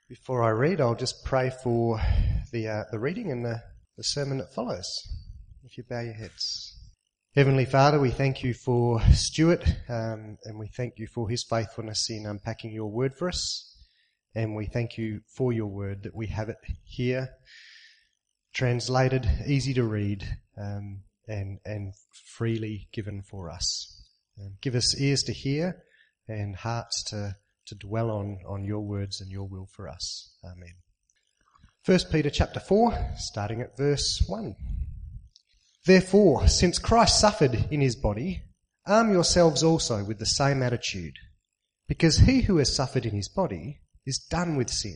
Before I read, I'll just pray for the reading and the sermon that follows. If you bow your heads. Heavenly Father, we thank you for Stuart, and we thank you for his faithfulness in unpacking your word for us. And we thank you for your word, that we have it here, translated, easy to read, and freely given for us. Give us ears to hear and hearts to dwell on your words and your will for us. Amen. 1 Peter chapter 4, starting at verse 1. Therefore, since Christ suffered in his body, arm yourselves also with the same attitude, because he who has suffered in his body is done with sin.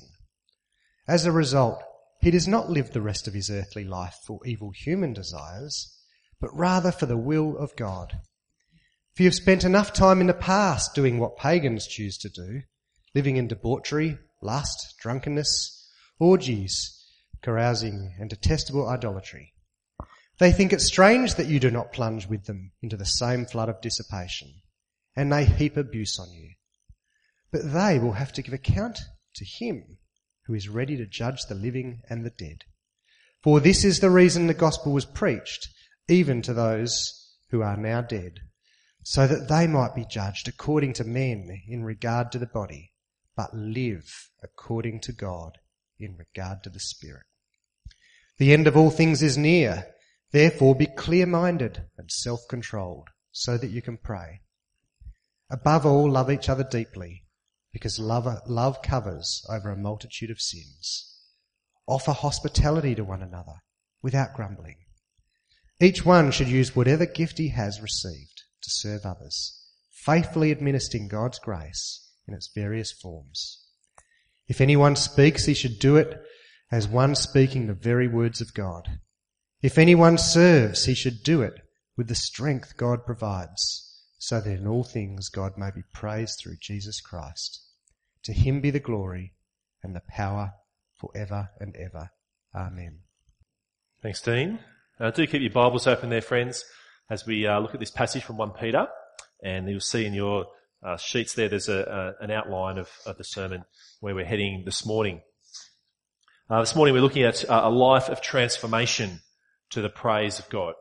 As a result, he does not live the rest of his earthly life for evil human desires, but rather for the will of God. For you have spent enough time in the past doing what pagans choose to do, living in debauchery, lust, drunkenness, orgies, carousing, and detestable idolatry. They think it strange that you do not plunge with them into the same flood of dissipation, and they heap abuse on you. But they will have to give account to him who is ready to judge the living and the dead. For this is the reason the gospel was preached, even to those who are now dead, so that they might be judged according to men in regard to the body, but live according to God in regard to the Spirit. The end of all things is near. Therefore be clear-minded and self-controlled, so that you can pray. Above all, love each other deeply, because love covers over a multitude of sins. Offer hospitality to one another without grumbling. Each one should use whatever gift he has received to serve others, faithfully administering God's grace in its various forms. If anyone speaks, he should do it as one speaking the very words of God. If anyone serves, he should do it with the strength God provides, so that in all things God may be praised through Jesus Christ. To him be the glory and the power forever and ever. Amen. Thanks, Dean. Do keep your Bibles open there, friends, as we look at this passage from 1 Peter. And you'll see in your sheets there's an outline of the sermon where we're heading this morning. This morning we're looking at a life of transformation to the praise of God.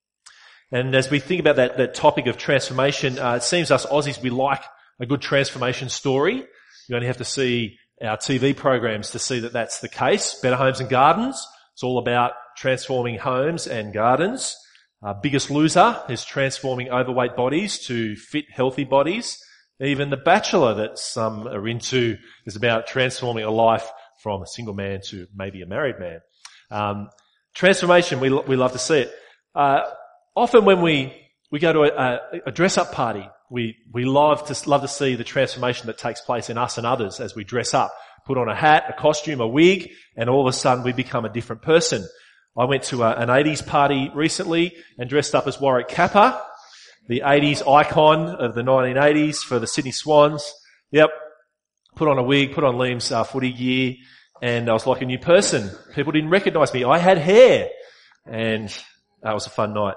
And as we think about that topic of transformation, it seems us Aussies, we like a good transformation story. You only have to see our TV programs to see that that's the case. Better Homes and Gardens, it's all about transforming homes and gardens. Biggest Loser is transforming overweight bodies to fit, healthy bodies. Even The Bachelor that some are into is about transforming a life from a single man to maybe a married man. Transformation, we love to see it. Often when we go to a dress-up party, we love to see the transformation that takes place in us and others as we dress up. Put on a hat, a costume, a wig, and all of a sudden we become a different person. I went to an 80s party recently and dressed up as Warwick Capper, the 80s icon of the 1980s for the Sydney Swans. Yep. Put on a wig, put on Liam's footy gear, and I was like a new person. People didn't recognise me. I had hair, and that was a fun night.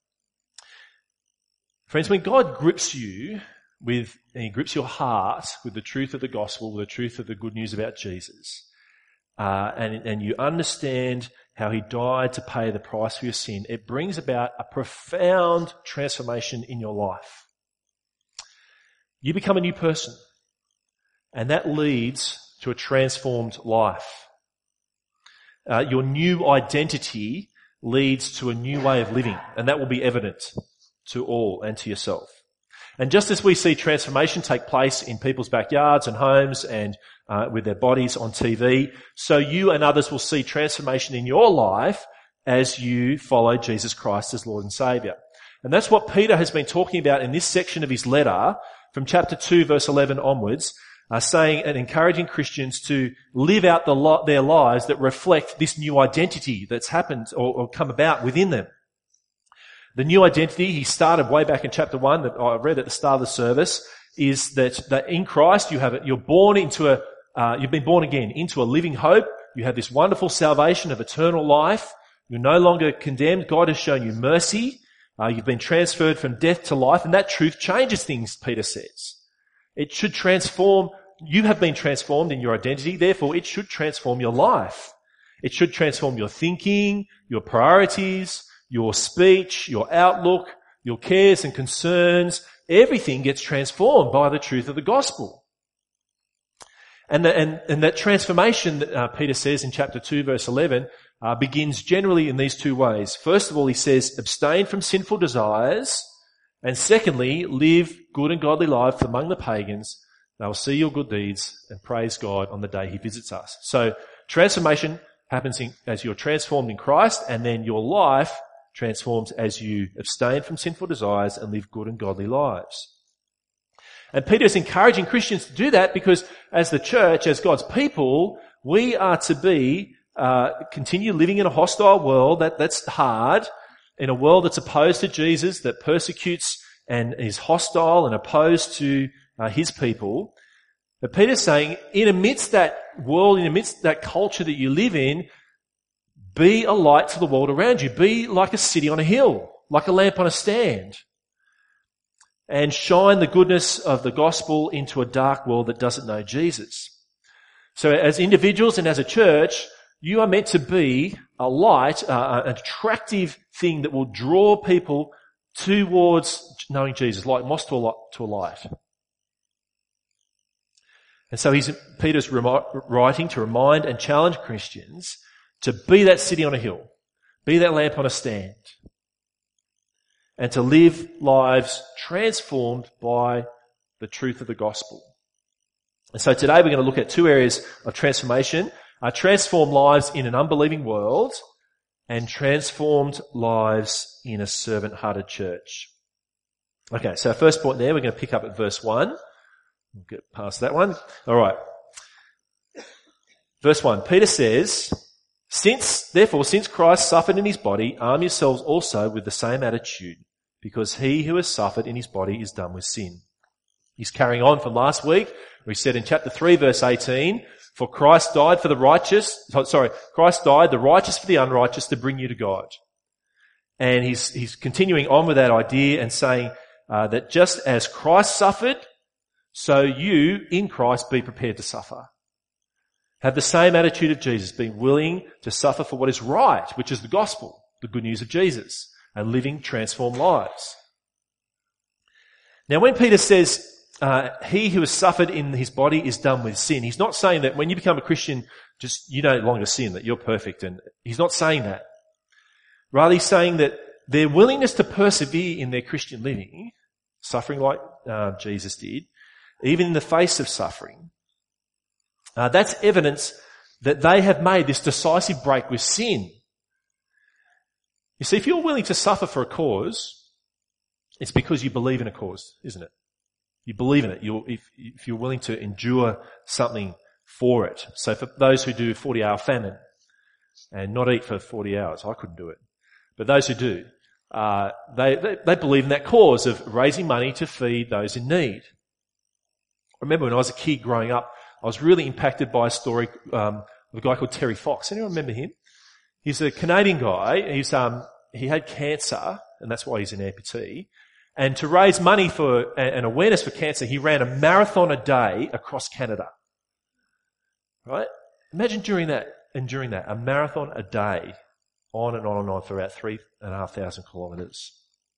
Friends, when God grips you and he grips your heart with the truth of the gospel, with the truth of the good news about Jesus, and you understand how he died to pay the price for your sin, it brings about a profound transformation in your life. You become a new person, and that leads to a transformed life. Your new identity leads to a new way of living, and that will be evident to all and to yourself. And just as we see transformation take place in people's backyards and homes and with their bodies on TV, so you and others will see transformation in your life as you follow Jesus Christ as Lord and Saviour. And that's what Peter has been talking about in this section of his letter from chapter 2 verse 11 onwards, saying and encouraging Christians to live out their lives that reflect this new identity that's happened or come about within them. The new identity he started way back in chapter 1 that I read at the start of the service is that in Christ you're born into you've been born again into a living hope. You have this wonderful salvation of eternal life. You're no longer condemned. God has shown you mercy. You've been transferred from death to life, and that truth changes things, Peter says. It should transform you have been transformed in your identity, therefore it should transform your life. It should transform your thinking, your priorities, your speech, your outlook, your cares and concerns. Everything gets transformed by the truth of the gospel. And that transformation that Peter says in chapter 2 verse 11 begins generally in these two ways. First of all, he says, abstain from sinful desires. And secondly, live good and godly lives among the pagans. They will see your good deeds and praise God on the day he visits us. So transformation happens as you're transformed in Christ, and then your life transforms as you abstain from sinful desires and live good and godly lives. And Peter is encouraging Christians to do that because as the church, as God's people, we are to be, continue living in a hostile world that's hard, in a world that's opposed to Jesus, that persecutes and is hostile and opposed to his people. But Peter's saying, in amidst that world, in amidst that culture that you live in, be a light to the world around you. Be like a city on a hill, like a lamp on a stand. And shine the goodness of the gospel into a dark world that doesn't know Jesus. So as individuals and as a church, you are meant to be a light, an attractive thing that will draw people towards knowing Jesus, like moss to a light. And so Peter's writing to remind and challenge Christians to be that city on a hill, be that lamp on a stand, and to live lives transformed by the truth of the gospel. And so today we're going to look at two areas of transformation: transformed lives in an unbelieving world and transformed lives in a servant-hearted church. Okay, so our first point there, we're going to pick up at verse 1. We'll get past that one. All right. Verse 1, Peter says, Since Christ suffered in his body, arm yourselves also with the same attitude, because he who has suffered in his body is done with sin. He's carrying on from last week. We said in chapter 3 verse 18, for Christ died the righteous for the unrighteous to bring you to God. And he's continuing on with that idea and saying that just as Christ suffered, so you in Christ be prepared to suffer. Have the same attitude of Jesus, being willing to suffer for what is right, which is the gospel, the good news of Jesus, and living transformed lives. Now when Peter says, he who has suffered in his body is done with sin, he's not saying that when you become a Christian, just you no longer sin, that you're perfect. And he's not saying that. Rather, he's saying that their willingness to persevere in their Christian living, suffering like Jesus did, even in the face of suffering, that's evidence that they have made this decisive break with sin. You see, if you're willing to suffer for a cause, it's because you believe in a cause, isn't it? You believe in it. If you're willing to endure something for it. So for those who do 40-hour famine and not eat for 40 hours, I couldn't do it. But those who do, they believe in that cause of raising money to feed those in need. I remember when I was a kid growing up, I was really impacted by a story of a guy called Terry Fox. Anyone remember him? He's a Canadian guy. He had cancer, and that's why he's an amputee. And to raise money for an awareness for cancer, he ran a marathon a day across Canada. Right? Imagine enduring that, a marathon a day, on and on and on for about 3,500 kilometres.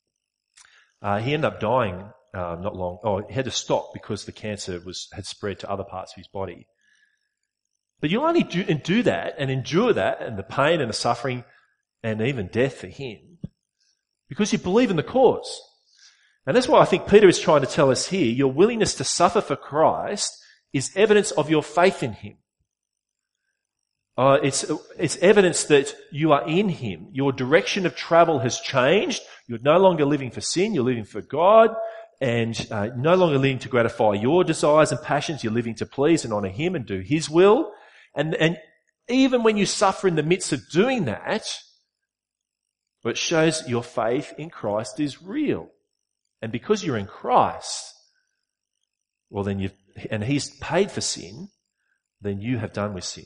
He ended up dying not long. He had to stop because the cancer had spread to other parts of his body. But you only do that and endure that and the pain and the suffering and even death for him because you believe in the cause. And that's why I think Peter is trying to tell us here, your willingness to suffer for Christ is evidence of your faith in him. It's evidence that you are in him. Your direction of travel has changed. You're no longer living for sin. You're living for God, and no longer living to gratify your desires and passions. You're living to please and honour him and do his will. And even when you suffer in the midst of doing that, it shows your faith in Christ is real. And because you're in Christ, well then and he's paid for sin, then you have done with sin.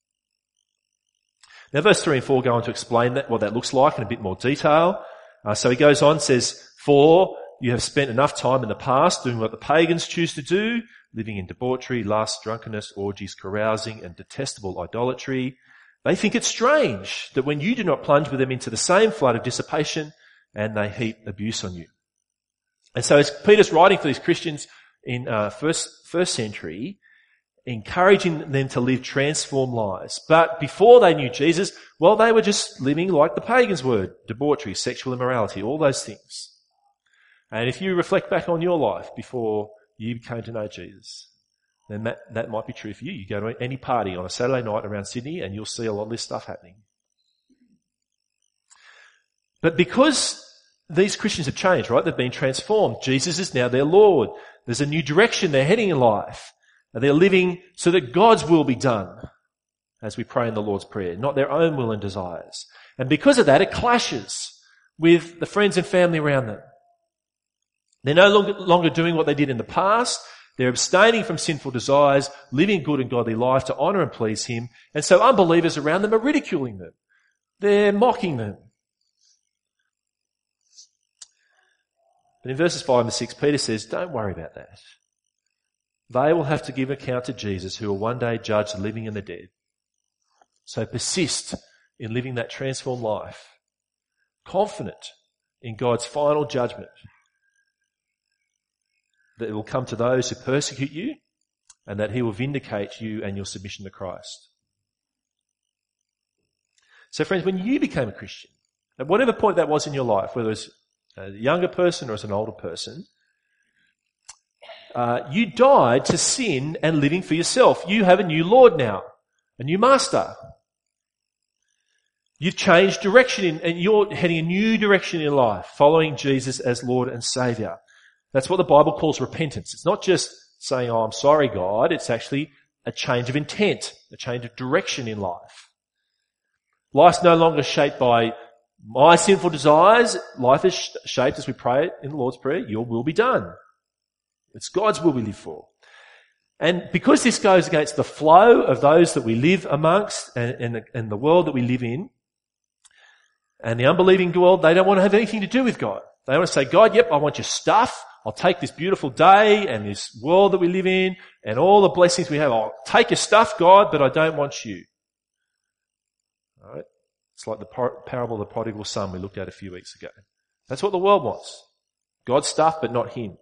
Now verse 3 and 4 go on to explain what that looks like in a bit more detail. So he goes on, says, for you have spent enough time in the past doing what the pagans choose to do, living in debauchery, lust, drunkenness, orgies, carousing, and detestable idolatry. They think it strange that when you do not plunge with them into the same flood of dissipation, and they heap abuse on you. And so as Peter's writing for these Christians in first century, encouraging them to live transformed lives. But before they knew Jesus, well, they were just living like the pagans were, debauchery, sexual immorality, all those things. And if you reflect back on your life before you came to know Jesus, then that might be true for you. You go to any party on a Saturday night around Sydney and you'll see a lot of this stuff happening. But because these Christians have changed, right? They've been transformed. Jesus is now their Lord. There's a new direction they're heading in life. And they're living so that God's will be done, as we pray in the Lord's Prayer, not their own will and desires. And because of that, it clashes with the friends and family around them. They're no longer doing what they did in the past. They're abstaining from sinful desires, living a good and godly life to honour and please Him. And so unbelievers around them are ridiculing them. They're mocking them. But in verses 5 and 6, Peter says, don't worry about that. They will have to give account to Jesus, who will one day judge the living and the dead. So persist in living that transformed life, confident in God's final judgment that it will come to those who persecute you and that He will vindicate you and your submission to Christ. So friends, when you became a Christian, at whatever point that was in your life, whether it was a younger person or as an older person, you died to sin and living for yourself. You have a new Lord now, a new master. You've changed direction and you're heading a new direction in life, following Jesus as Lord and Saviour. That's what the Bible calls repentance. It's not just saying, oh, I'm sorry, God. It's actually a change of intent, a change of direction in life. Life's no longer shaped by my sinful desires. Life is shaped, as we pray in the Lord's Prayer, your will be done. It's God's will we live for. And because this goes against the flow of those that we live amongst and the world that we live in, and the unbelieving world, they don't want to have anything to do with God. They want to say, God, yep, I want your stuff. I'll take this beautiful day and this world that we live in and all the blessings we have. I'll take your stuff, God, but I don't want you. All right? It's like the parable of the prodigal son we looked at a few weeks ago. That's what the world wants. God's stuff, but not Him.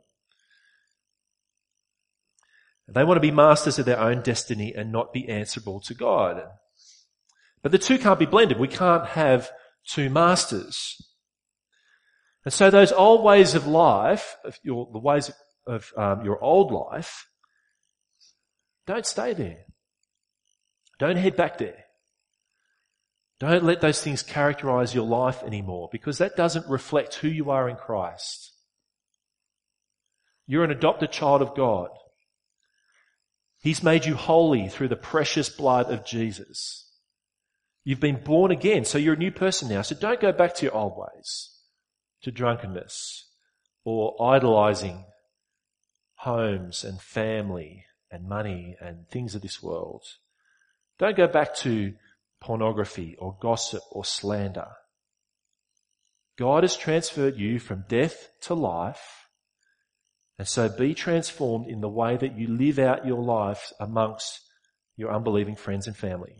They want to be masters of their own destiny and not be answerable to God. But the two can't be blended. We can't have two masters. And so those old ways of life, the ways of your old life, don't stay there. Don't head back there. Don't let those things characterize your life anymore, because that doesn't reflect who you are in Christ. You're an adopted child of God. He's made you holy through the precious blood of Jesus. You've been born again, so you're a new person now. So don't go back to your old ways, to drunkenness or idolizing homes and family and money and things of this world. Don't go back to pornography or gossip or slander. God has transferred you from death to life. And so be transformed in the way that you live out your life amongst your unbelieving friends and family.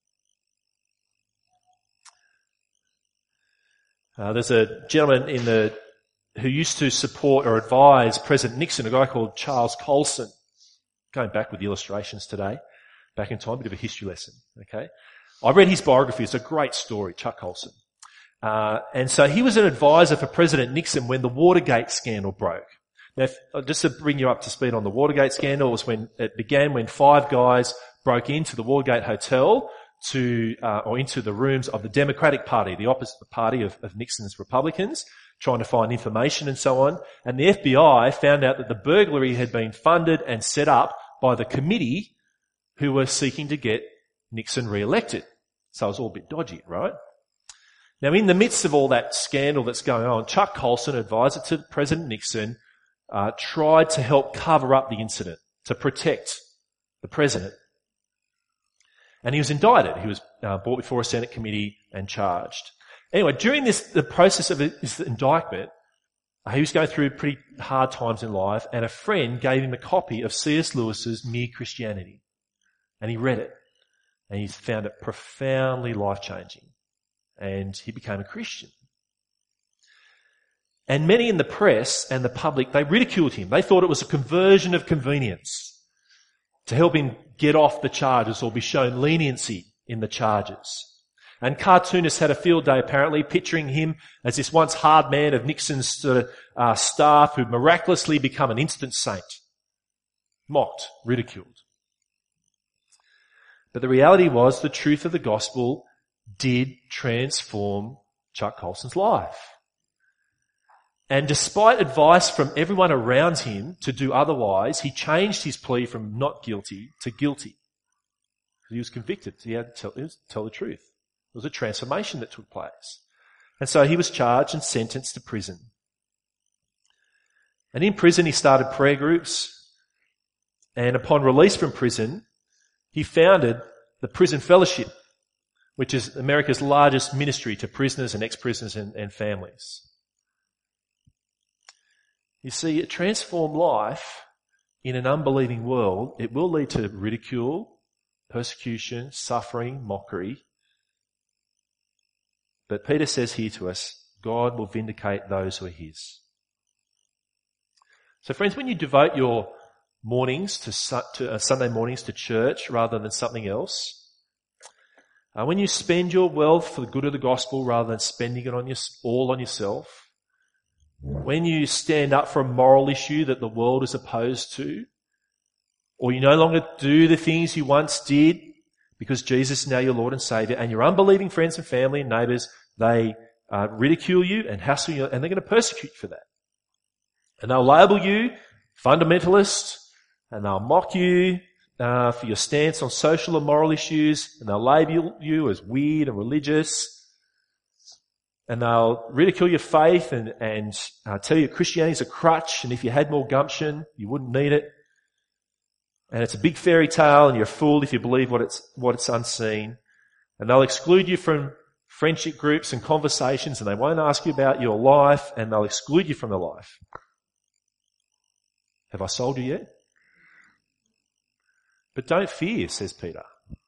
There's a gentleman who used to support or advise President Nixon, a guy called Charles Colson. Going back with the illustrations today, back in time, a bit of a history lesson. Okay, I read his biography. It's a great story, Chuck Colson. And so he was an advisor for President Nixon when the Watergate scandal broke. Now, just to bring you up to speed on the Watergate scandal, was when it began when 5 guys broke into the Watergate Hotel or into the rooms of the Democratic Party, the opposite party of Nixon's Republicans, trying to find information and so on. And the FBI found out that the burglary had been funded and set up by the committee who were seeking to get Nixon re-elected. So it was all a bit dodgy, right? Now, in the midst of all that scandal that's going on, Chuck Colson, advisor to President Nixon, tried to help cover up the incident, to protect the president. And he was indicted. He was brought before a Senate committee and charged. Anyway, during the process of his indictment, He was going through pretty hard times in life, and a friend gave him a copy of C.S. Lewis's Mere Christianity. And he read it, and he found it profoundly life-changing. And he became a Christian. And many in the press and the public, they ridiculed him. They thought it was a conversion of convenience to help him get off the charges or be shown leniency in the charges. And cartoonists had a field day apparently, picturing him as this once hard man of Nixon's sort of, staff who'd miraculously become an instant saint. Mocked, ridiculed. But the reality was the truth of the gospel did transform Chuck Colson's life. And despite advice from everyone around him to do otherwise, he changed his plea from not guilty to guilty. He was convicted. He had to tell the truth. It was a transformation that took place. And so he was charged and sentenced to prison. And in prison he started prayer groups. And upon release from prison, he founded the Prison Fellowship, which is America's largest ministry to prisoners and ex-prisoners and families. You see, a transformed life in an unbelieving world, it will lead to ridicule, persecution, suffering, mockery. But Peter says here to us, God will vindicate those who are his. So friends, when you devote your mornings to Sunday mornings to church rather than something else, when you spend your wealth for the good of the gospel rather than spending it all on yourself, when you stand up for a moral issue that the world is opposed to, or you no longer do the things you once did because Jesus is now your Lord and Saviour, and your unbelieving friends and family and neighbours, they ridicule you and hassle you, and they're going to persecute you for that. And they'll label you fundamentalist, and they'll mock you for your stance on social and moral issues, and they'll label you as weird and religious, and they'll ridicule your faith and tell you Christianity's a crutch, and if you had more gumption, you wouldn't need it. And it's a big fairy tale, and you're a fool if you believe what it's unseen. And they'll exclude you from friendship groups and conversations, and they won't ask you about your life, and they'll exclude you from their life. Have I sold you yet? But don't fear, says Peter.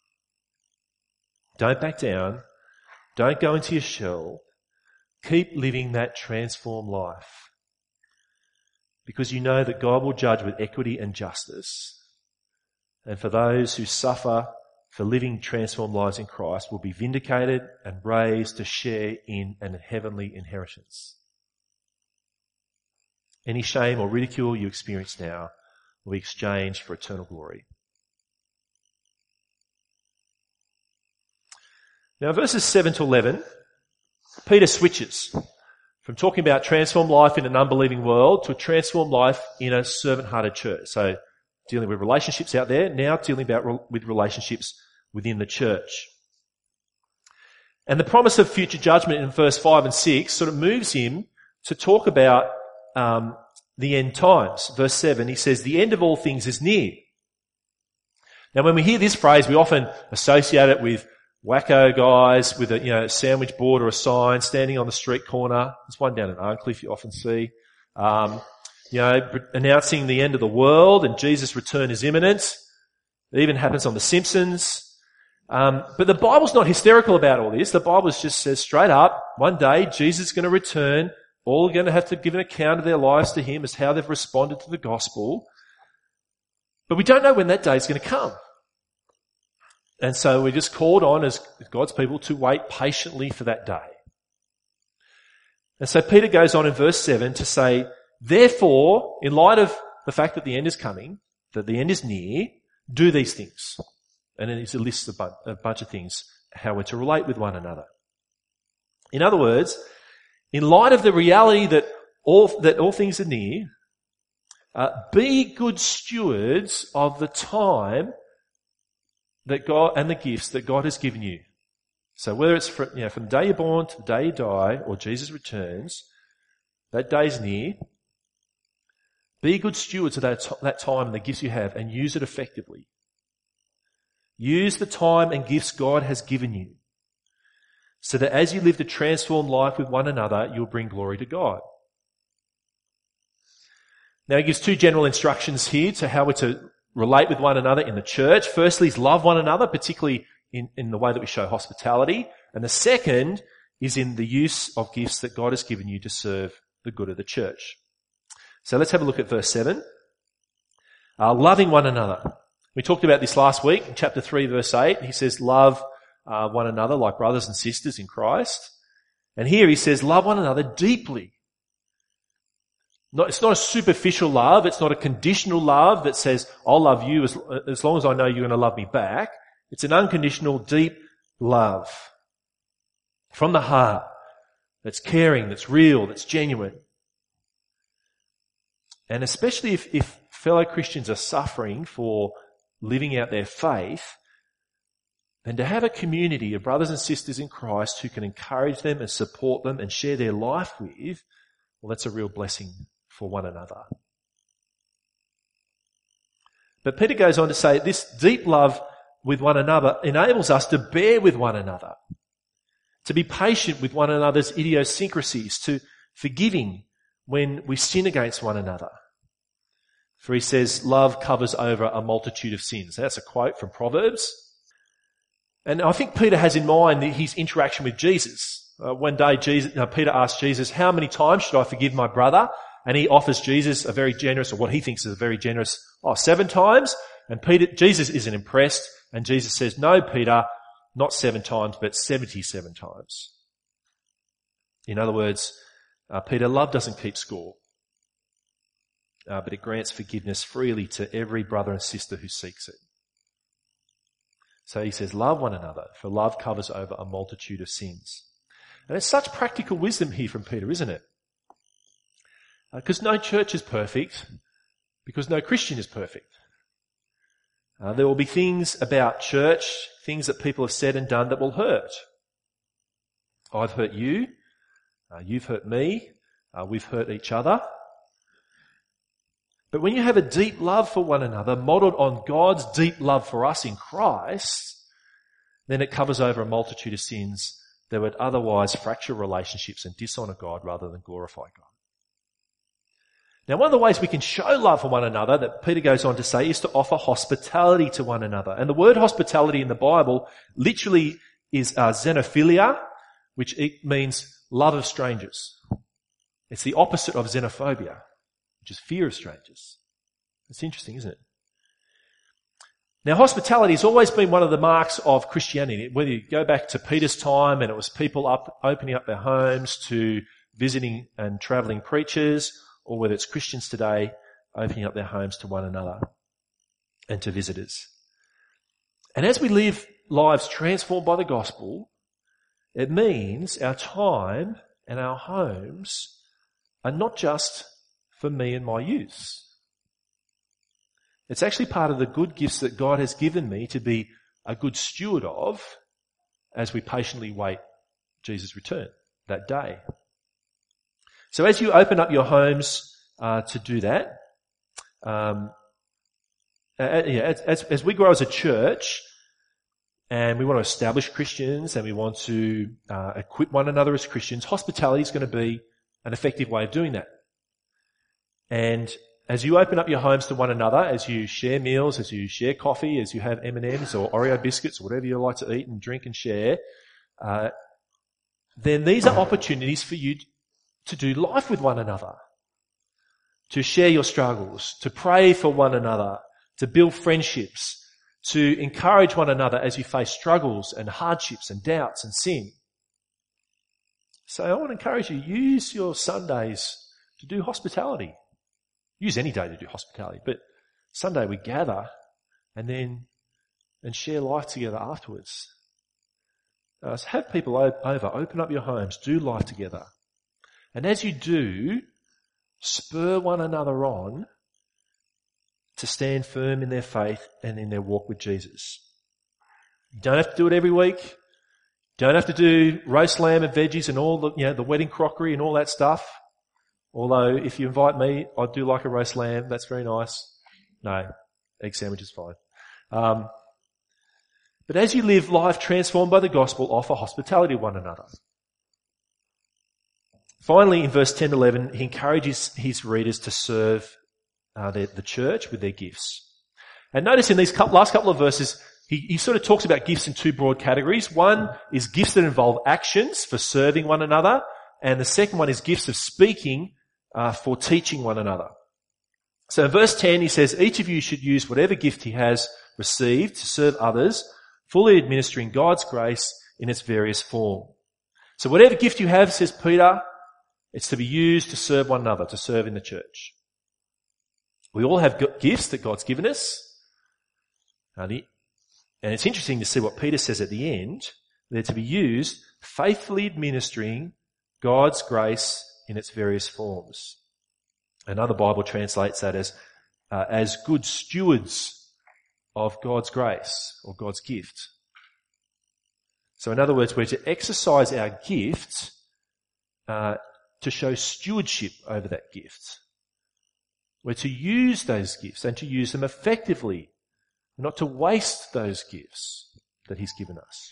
Don't back down. Don't go into your shell. Keep living that transformed life. Because you know that God will judge with equity and justice. And for those who suffer for living transformed lives in Christ will be vindicated and raised to share in an heavenly inheritance. Any shame or ridicule you experience now will be exchanged for eternal glory. Now, verses 7 to 11, Peter switches from talking about transformed life in an unbelieving world to a transformed life in a servant-hearted church. So, dealing with relationships out there, now dealing with relationships within the church. And the promise of future judgment in verse 5 and 6 sort of moves him to talk about the end times. Verse 7, he says, the end of all things is near. Now, when we hear this phrase, we often associate it with wacko guys with a sandwich board or a sign standing on the street corner. There's one down in Arncliffe you often see. Announcing the end of the world and Jesus' return is imminent. It even happens on The Simpsons. But the Bible's not hysterical about all this. The Bible just says straight up, one day Jesus is going to return. All are going to have to give an account of their lives to him as how they've responded to the gospel. But we don't know when that day is going to come. And so we're just called on as God's people to wait patiently for that day. And so Peter goes on in verse 7 to say, therefore, in light of the fact that the end is coming, that the end is near, do these things. And then he lists a bunch of things, how we're to relate with one another. In other words, in light of the reality that all things are near, be good stewards of the time that God and the gifts that God has given you. So whether it's from the day you're born to the day you die or Jesus returns, that day's near. Be good stewards of that time and the gifts you have and use it effectively. Use the time and gifts God has given you so that as you live the transformed life with one another, you'll bring glory to God. Now he gives two general instructions here to how we're to relate with one another in the church. Firstly is love one another, particularly in the way that we show hospitality. And the second is in the use of gifts that God has given you to serve the good of the church. So let's have a look at verse 7. Loving one another. We talked about this last week in chapter 3 verse 8. He says love one another like brothers and sisters in Christ. And here he says love one another deeply. It's not a superficial love. It's not a conditional love that says, I'll love you as long as I know you're going to love me back. It's an unconditional, deep love from the heart that's caring, that's real, that's genuine. And especially if fellow Christians are suffering for living out their faith, then to have a community of brothers and sisters in Christ who can encourage them and support them and share their life with, well, that's a real blessing for one another. But Peter goes on to say this deep love with one another enables us to bear with one another, to be patient with one another's idiosyncrasies, to forgiving when we sin against one another. For he says, love covers over a multitude of sins. That's a quote from Proverbs. And I think Peter has in mind his interaction with Jesus. One day Peter asked Jesus, how many times should I forgive my brother? And he offers Jesus a very generous, or what he thinks is a very generous, 7 times. And Jesus isn't impressed. And Jesus says, no, Peter, not 7 times, but 77 times. In other words, Peter, love doesn't keep score. But it grants forgiveness freely to every brother and sister who seeks it. So he says, love one another, for love covers over a multitude of sins. And it's such practical wisdom here from Peter, isn't it? Because no church is perfect, because no Christian is perfect. There will be things about church, things that people have said and done that will hurt. I've hurt you, you've hurt me, we've hurt each other. But when you have a deep love for one another, modelled on God's deep love for us in Christ, then it covers over a multitude of sins that would otherwise fracture relationships and dishonour God rather than glorify God. Now, one of the ways we can show love for one another, that Peter goes on to say, is to offer hospitality to one another. And the word hospitality in the Bible literally is xenophilia, which means love of strangers. It's the opposite of xenophobia, which is fear of strangers. It's interesting, isn't it? Now, hospitality has always been one of the marks of Christianity. Whether you go back to Peter's time and it was people opening up their homes to visiting and travelling preachers, or whether it's Christians today opening up their homes to one another and to visitors. And as we live lives transformed by the gospel, it means our time and our homes are not just for me and my use. It's actually part of the good gifts that God has given me to be a good steward of as we patiently wait Jesus' return that day. So as you open up your homes to do that, as we grow as a church, and we want to establish Christians, and we want to equip one another as Christians, hospitality is going to be an effective way of doing that. And as you open up your homes to one another, as you share meals, as you share coffee, as you have M&Ms or Oreo biscuits, or whatever you like to eat and drink and share, then these are opportunities for you to do life with one another, to share your struggles, to pray for one another, to build friendships, to encourage one another as you face struggles and hardships and doubts and sin. So I want to encourage you, use your Sundays to do hospitality. Use any day to do hospitality, but Sunday we gather and share life together afterwards. So have people over, open up your homes, do life together. And as you do, spur one another on to stand firm in their faith and in their walk with Jesus. You don't have to do it every week. You don't have to do roast lamb and veggies and all the wedding crockery and all that stuff. Although if you invite me, I do like a roast lamb. That's very nice. No, egg sandwich is fine. But as you live life transformed by the gospel, offer hospitality to one another. Finally, in verse 10-11, he encourages his readers to serve the church with their gifts. And notice in these last couple of verses, he sort of talks about gifts in two broad categories. One is gifts that involve actions for serving one another, and the second one is gifts of speaking for teaching one another. So in verse 10 he says, each of you should use whatever gift he has received to serve others, fully administering God's grace in its various form. So whatever gift you have, says Peter, it's to be used to serve one another, to serve in the church. We all have gifts that God's given us. And it's interesting to see what Peter says at the end. They're to be used faithfully administering God's grace in its various forms. Another Bible translates that as good stewards of God's grace or God's gift. So in other words, we're to exercise our gift to show stewardship over that gift. We're to use those gifts and to use them effectively, not to waste those gifts that he's given us.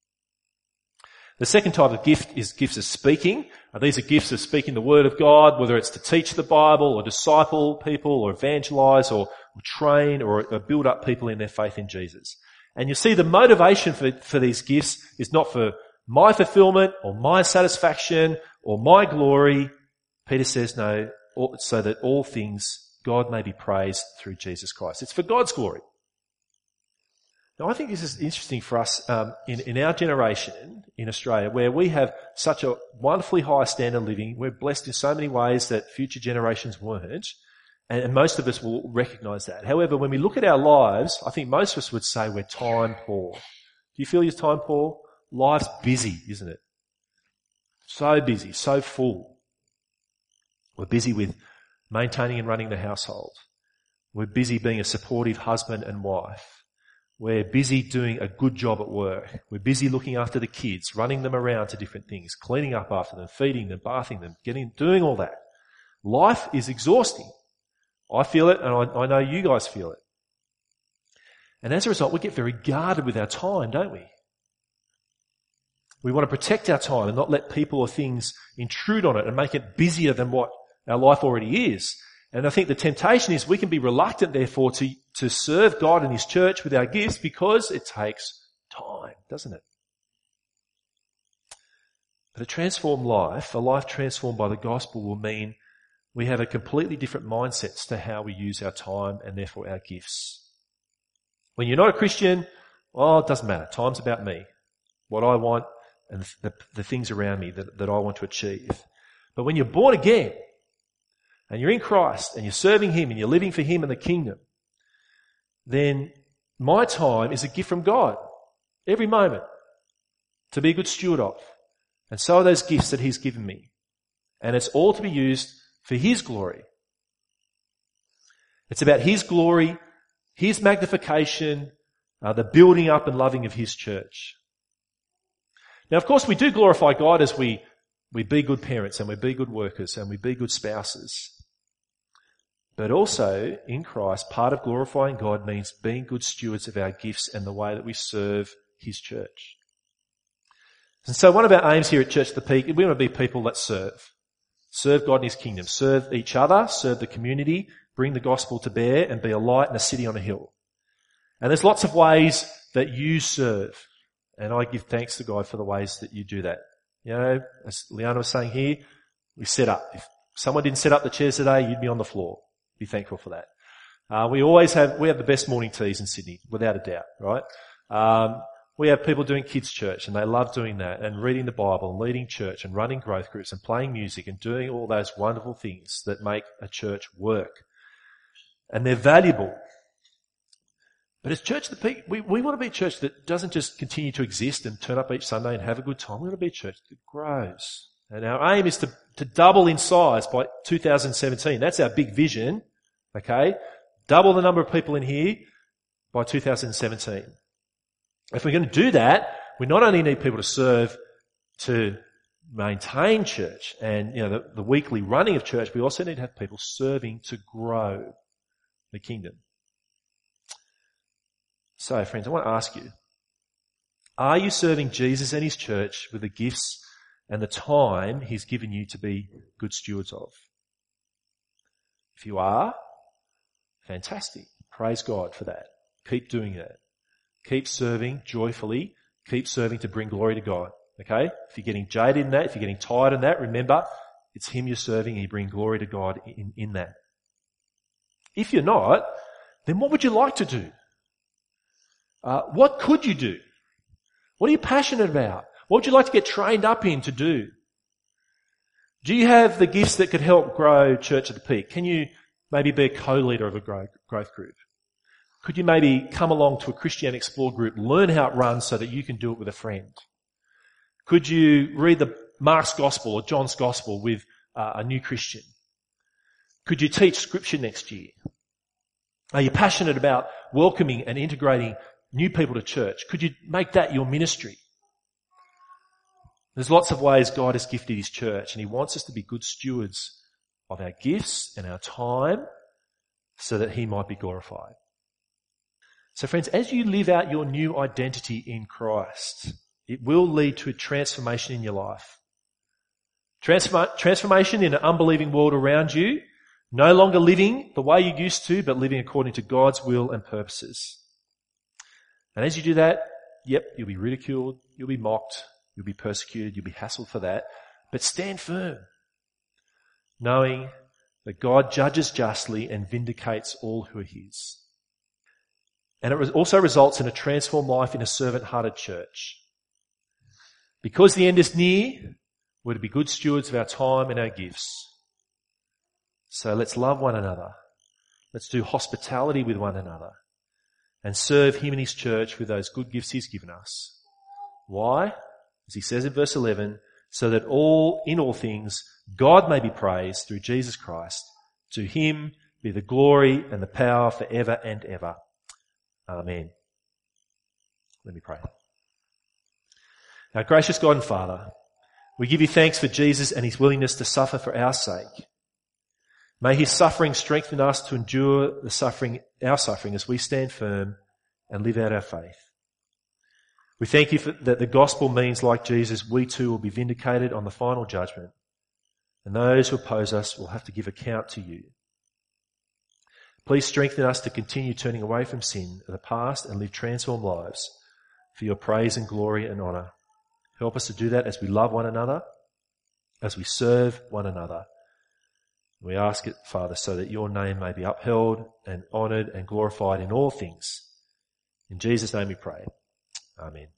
The second type of gift is gifts of speaking. These are gifts of speaking the word of God, whether it's to teach the Bible or disciple people or evangelize or train or build up people in their faith in Jesus. And you see the motivation for these gifts is not for my fulfillment or my satisfaction or my glory. Peter says no, so that all things God may be praised through Jesus Christ. It's for God's glory. Now, I think this is interesting for us in our generation in Australia, where we have such a wonderfully high standard of living. We're blessed in so many ways that future generations weren't, and most of us will recognise that. However, when we look at our lives, I think most of us would say we're time poor. Do you feel you're time poor? Life's busy, isn't it? So busy, so full. We're busy with maintaining and running the household. We're busy being a supportive husband and wife. We're busy doing a good job at work. We're busy looking after the kids, running them around to different things, cleaning up after them, feeding them, bathing them, doing all that. Life is exhausting. I feel it, and I know you guys feel it. And as a result, we get very guarded with our time, don't we? We want to protect our time and not let people or things intrude on it and make it busier than what our life already is. And I think the temptation is we can be reluctant, therefore, to serve God and His church with our gifts because it takes time, doesn't it? But a transformed life, a life transformed by the gospel, will mean we have a completely different mindset to how we use our time and therefore our gifts. When you're not a Christian, well, it doesn't matter. Time's about me, what I want and the things around me that I want to achieve. But when you're born again, and you're in Christ, and you're serving Him, and you're living for Him and the kingdom, then my time is a gift from God. Every moment. To be a good steward of. And so are those gifts that He's given me. And it's all to be used for His glory. It's about His glory, His magnification, the building up and loving of His church. Now, of course, we do glorify God as we be good parents and we be good workers and we be good spouses. But also, in Christ, part of glorifying God means being good stewards of our gifts and the way that we serve His church. And so one of our aims here at Church at the Peak, we want to be people that serve. Serve God in His kingdom. Serve each other, serve the community, bring the gospel to bear and be a light in a city on a hill. And there's lots of ways that you serve. And I give thanks to God for the ways that you do that. You know, as Liana was saying here, we set up. If someone didn't set up the chairs today, you'd be on the floor. Be thankful for that. We have the best morning teas in Sydney, without a doubt, right? We have people doing kids' church and they love doing that and reading the Bible and leading church and running growth groups and playing music and doing all those wonderful things that make a church work. And they're valuable. But as Church at the Peak, we want to be a church that doesn't just continue to exist and turn up each Sunday and have a good time. We want to be a church that grows. And our aim is to double in size by 2017. That's our big vision, okay? Double the number of people in here by 2017. If we're going to do that, we not only need people to serve to maintain church and, the weekly running of church, we also need to have people serving to grow the kingdom. So, friends, I want to ask you, are you serving Jesus and His church with the gifts and the time He's given you to be good stewards of? If you are, Fantastic. Praise God for that. Keep doing that. Keep serving joyfully. Keep serving to bring glory to God. Okay? If you're getting jaded in that, if you're getting tired in that, remember, it's Him you're serving and you bring glory to God in that. If you're not, then what would you like to do? What could you do? What are you passionate about? What would you like to get trained up in to do? Do you have the gifts that could help grow Church at the Peak? Can you maybe be a co-leader of a growth group? Could you maybe come along to a Christian Explore group, learn how it runs so that you can do it with a friend? Could you read the Mark's Gospel or John's Gospel with a new Christian? Could you teach Scripture next year? Are you passionate about welcoming and integrating new people to church? Could you make that your ministry? There's lots of ways God has gifted His church, and He wants us to be good stewards of our gifts and our time so that He might be glorified. So friends, as you live out your new identity in Christ, it will lead to a transformation in your life. Transformation in an unbelieving world around you, no longer living the way you used to, but living according to God's will and purposes. And as you do that, yep, you'll be ridiculed, you'll be mocked, you'll be persecuted, you'll be hassled for that, but stand firm, knowing that God judges justly and vindicates all who are His. And it also results in a transformed life in a servant-hearted church. Because the end is near, we're to be good stewards of our time and our gifts. So let's love one another. Let's do hospitality with one another and serve Him and His church with those good gifts He's given us. Why? As He says in verse 11, so that in all things, God may be praised through Jesus Christ. To Him be the glory and the power forever and ever. Amen. Let me pray. Our gracious God and Father, we give You thanks for Jesus and His willingness to suffer for our sake. May His suffering strengthen us to endure our suffering as we stand firm and live out our faith. We thank You that the gospel means, like Jesus, we too will be vindicated on the final judgment, and those who oppose us will have to give account to You. Please strengthen us to continue turning away from sin of the past and live transformed lives for Your praise and glory and honour. Help us to do that as we love one another, as we serve one another. We ask it, Father, so that Your name may be upheld and honoured and glorified in all things. In Jesus' name we pray. Amen.